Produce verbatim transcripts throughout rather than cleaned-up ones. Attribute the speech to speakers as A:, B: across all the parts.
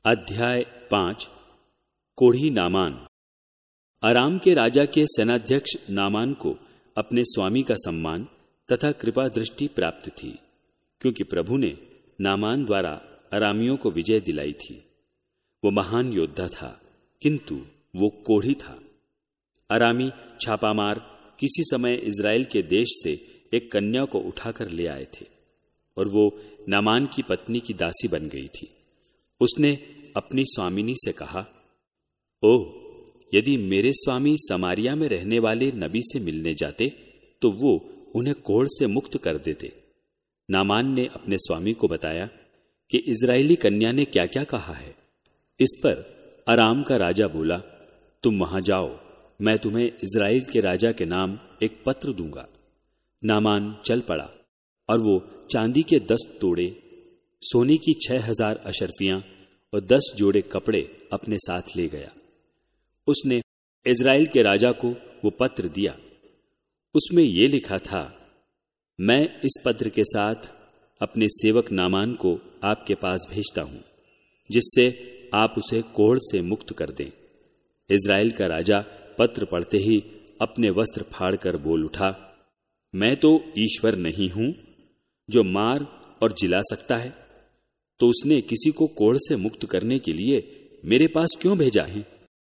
A: अध्याय पांच। कोढ़ी नामान। अराम के राजा के सेनाध्यक्ष नामान को अपने स्वामी का सम्मान तथा कृपा दृष्टि प्राप्त थी, क्योंकि प्रभु ने नामान द्वारा अरामियों को विजय दिलाई थी। वो महान योद्धा था, किंतु वो कोढ़ी था। अरामी छापामार किसी समय इज़राइल के देश से एक कन्या को उठाकर ले आए थे और वो नामान की पत्नी की दासी बन गई थी। उसने अपनी स्वामिनी से कहा, ओह, यदि मेरे स्वामी समारिया में रहने वाले नबी से मिलने जाते तो वो उन्हें कोढ़ से मुक्त कर देते। नामान ने अपने स्वामी को बताया कि इज़राइली कन्या ने क्या क्या कहा है। इस पर अराम का राजा बोला, तुम वहां जाओ, मैं तुम्हें इज़राइल के राजा के नाम एक पत्र दूंगा। नामान चल पड़ा और वो चांदी के दस तोड़े, सोने की छह हजार अशरफियां और दस जोड़े कपड़े अपने साथ ले गया। उसने इज़राइल के राजा को वो पत्र दिया। उसमें यह लिखा था, मैं इस पत्र के साथ अपने सेवक नामान को आपके पास भेजता हूं, जिससे आप उसे कोढ़ से मुक्त कर दें। इज़राइल का राजा पत्र पढ़ते ही अपने वस्त्र फाड़कर बोल उठा, मैं तो ईश्वर नहीं हूं जो मार और जिला सकता है, तो उसने किसी को कोढ़ से मुक्त करने के लिए मेरे पास क्यों भेजा है?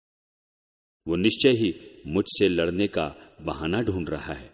A: वो निश्चय ही मुझसे लड़ने का बहाना ढूंढ रहा है।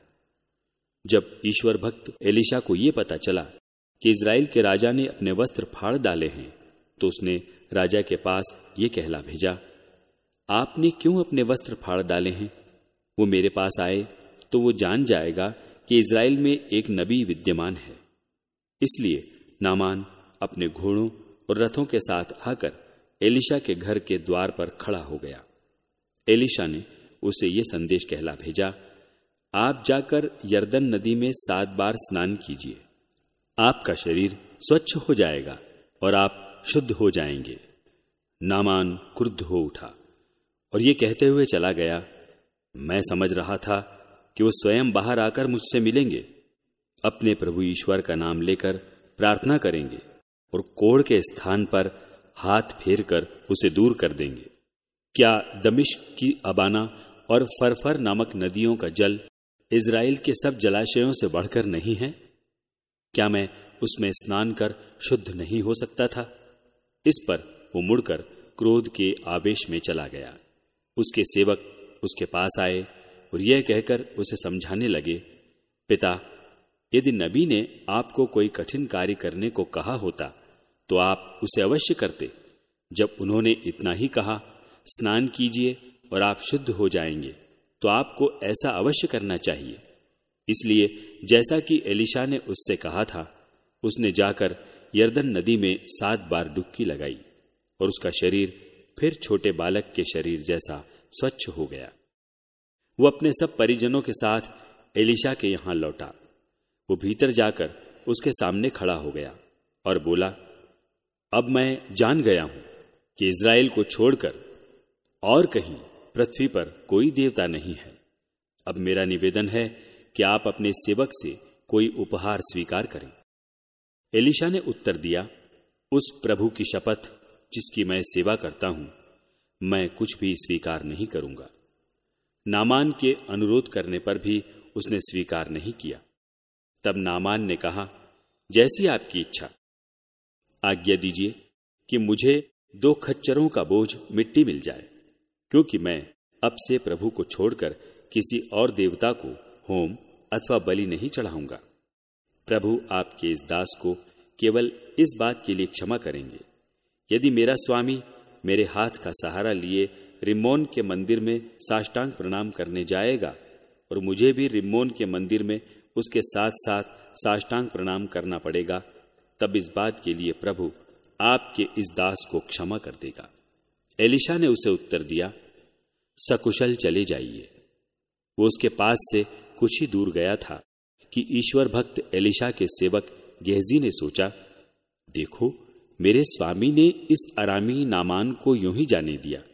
A: जब ईश्वर भक्त एलीशा को यह पता चला कि इज़राइल के राजा ने अपने वस्त्र फाड़ डाले हैं, तो उसने राजा के पास ये कहला भेजा, आपने क्यों अपने वस्त्र फाड़ डाले हैं? वो मेरे पास आए तो वो जान जाएगा कि इज़राइल में एक नबी विद्यमान है। इसलिए नामान अपने घोड़ों और रथों के साथ आकर एलीशा के घर के द्वार पर खड़ा हो गया। एलीशा ने उसे ये संदेश कहला भेजा, आप जाकर यरदन नदी में सात बार स्नान कीजिए, आपका शरीर स्वच्छ हो जाएगा और आप शुद्ध हो जाएंगे। नामान क्रुद्ध हो उठा और ये कहते हुए चला गया, मैं समझ रहा था कि वो स्वयं बाहर आकर मुझसे मिलेंगे, अपने प्रभु ईश्वर का नाम लेकर प्रार्थना करेंगे और कोढ़ के स्थान पर हाथ फेरकर उसे दूर कर देंगे। क्या दमिश्क की अबाना और फरफर नामक नदियों का जल इज़राइल के सब जलाशयों से बढ़कर नहीं है? क्या मैं उसमें स्नान कर शुद्ध नहीं हो सकता था? इस पर वो मुड़कर क्रोध के आवेश में चला गया। उसके सेवक उसके पास आए और यह कहकर उसे समझाने लगे, पिता, यदि नबी ने आपको कोई कठिन कार्य करने को कहा होता तो आप उसे अवश्य करते। जब उन्होंने इतना ही कहा, स्नान कीजिए और आप शुद्ध हो जाएंगे, तो आपको ऐसा अवश्य करना चाहिए। इसलिए जैसा कि एलीशा ने उससे कहा था, उसने जाकर यरदन नदी में सात बार डुबकी लगाई और उसका शरीर फिर छोटे बालक के शरीर जैसा स्वच्छ हो गया। वो अपने सब परिजनों के साथ एलीशा के यहां लौटा। वो भीतर जाकर उसके सामने खड़ा हो गया और बोला, अब मैं जान गया हूं कि इज़राइल को छोड़कर और कहीं पृथ्वी पर कोई देवता नहीं है। अब मेरा निवेदन है कि आप अपने सेवक से कोई उपहार स्वीकार करें। एलीशा ने उत्तर दिया, उस प्रभु की शपथ जिसकी मैं सेवा करता हूं, मैं कुछ भी स्वीकार नहीं करूंगा। नामान के अनुरोध करने पर भी उसने स्वीकार नहीं किया। तब नामान ने कहा, जैसी आपकी इच्छा, आज्ञा दीजिए कि मुझे दो खच्चरों का बोझ मिट्टी मिल जाए, क्योंकि मैं अब से प्रभु को छोड़कर किसी और देवता को होम अथवा बलि नहीं चढ़ाऊंगा। प्रभु आपके इस दास को केवल इस बात के लिए क्षमा करेंगे, यदि मेरा स्वामी मेरे हाथ का सहारा लिए रिम्मोन के मंदिर में साष्टांग प्रणाम करने जाएगा और मुझे भी रिम्मोन के मंदिर में उसके साथ साथ साष्टांग प्रणाम करना पड़ेगा, तब इस बात के लिए प्रभु आपके इस दास को क्षमा कर देगा। एलीशा ने उसे उत्तर दिया, सकुशल चले जाइए। वो उसके पास से कुछ ही दूर गया था कि ईश्वर भक्त एलीशा के सेवक गेहजी ने सोचा, देखो, मेरे स्वामी ने इस अरामी नामान को यूं ही जाने दिया,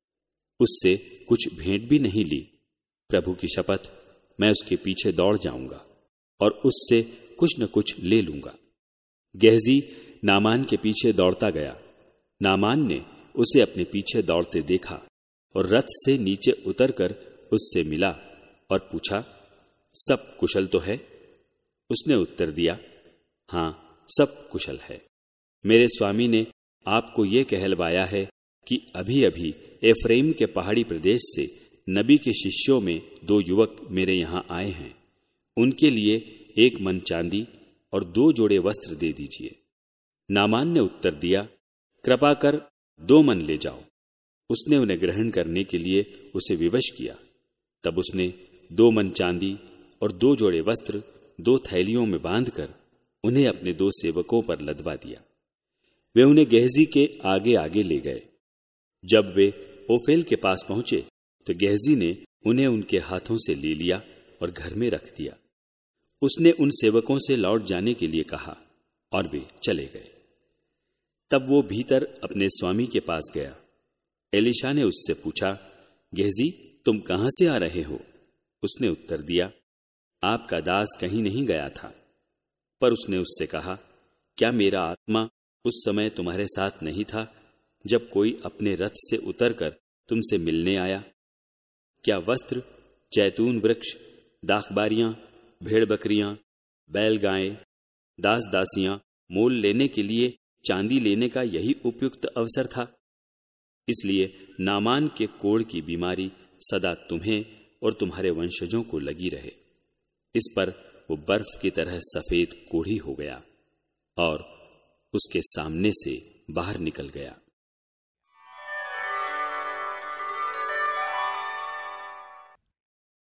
A: उससे कुछ भेंट भी नहीं ली। प्रभु की शपथ, मैं उसके पीछे दौड़ जाऊंगा और उससे कुछ न कुछ ले लूंगा। गेहजी नामान के पीछे दौड़ता गया। नामान ने उसे अपने पीछे दौड़ते देखा और रथ से नीचे उतरकर उससे मिला और पूछा, सब कुशल तो है? उसने उत्तर दिया, हाँ, सब कुशल है। मेरे स्वामी ने आपको ये कहलवाया है कि अभी अभी एफ्रेम के पहाड़ी प्रदेश से नबी के शिष्यों में दो युवक मेरे यहां आए हैं। उनके लिए एक मन चांदी और दो जोड़े वस्त्र दे दीजिए। नामान ने उत्तर दिया, कृपा कर दो मन ले जाओ। उसने उन्हें ग्रहण करने के लिए उसे विवश किया। तब उसने दो मन चांदी और दो जोड़े वस्त्र दो थैलियों में बांधकर उन्हें अपने दो सेवकों पर लदवा दिया। वे उन्हें गेहजी के आगे आगे ले गए। जब वे ओफेल के पास पहुंचे तो गेहजी ने उन्हें उनके हाथों से ले लिया और घर में रख दिया। उसने उन सेवकों से लौट जाने के लिए कहा और वे चले गए। तब वो भीतर अपने स्वामी के पास गया। एलीशा ने उससे पूछा, गेहजी, तुम कहां से आ रहे हो? उसने उत्तर दिया, आपका दास कहीं नहीं गया था। पर उसने उससे कहा, क्या मेरा आत्मा उस समय तुम्हारे साथ नहीं था जब कोई अपने रथ से उतरकर तुमसे मिलने आया? क्या वस्त्र, जैतून वृक्ष, दाखबारियां, भेड़ बकरियां, बैल गायें, दास दासियां मोल लेने के लिए चांदी लेने का यही उपयुक्त अवसर था? इसलिए नामान के कोढ़ की बीमारी सदा तुम्हें और तुम्हारे वंशजों को लगी रहे। इस पर वो बर्फ की तरह सफेद कोढ़ी हो गया और उसके सामने से बाहर निकल गया।